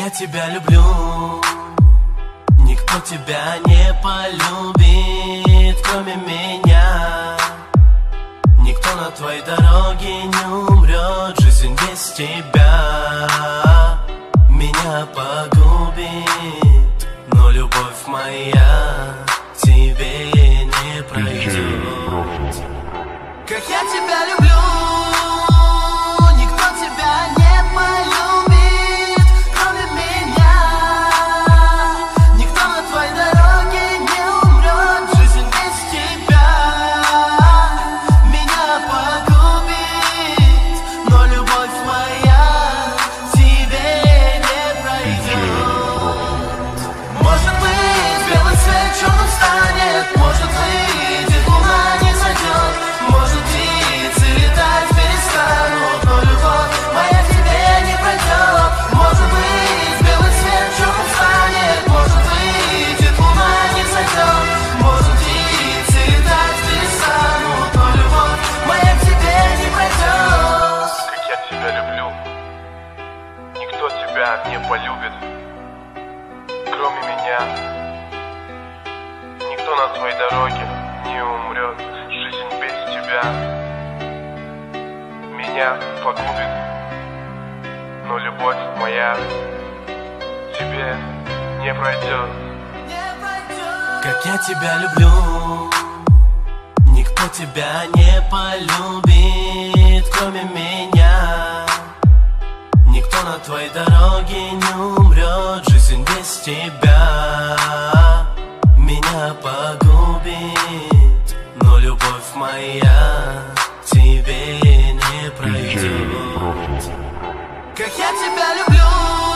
я тебя люблю, никто тебя не полюбит, кроме меня. Никто на твоей дороге не умрет, жизнь без тебя меня погубит, но любовь моя тебе не пройдет. Как я тебя люблю, никто тебя не полюбит, кроме меня. Никто на твоей дороге не умрет, жизнь без тебя меня погубит, но любовь моя тебе не пройдет. Может быть, белый цвет черным станет, может выйдет луна, не зайдет, может птицы летать перестанут, но любовь моя к тебе не пройдет. Может быть, белый цвет черным станет, может выйдет луна, не зайдет, может птицы летать перестанут, но любовь моя к тебе не пройдет. Как я тебя люблю, никто тебя не полюбит, кроме меня. Никто на твоей дороге не умрет, жизнь без тебя меня погубит, но любовь моя тебе не пройдет. Как я тебя люблю, никто тебя не полюбит, кроме меня. Никто на твоей дороге не умрет, жизнь без тебя меня погубит, но любовь моя тебе не пройдет. Как я тебя люблю.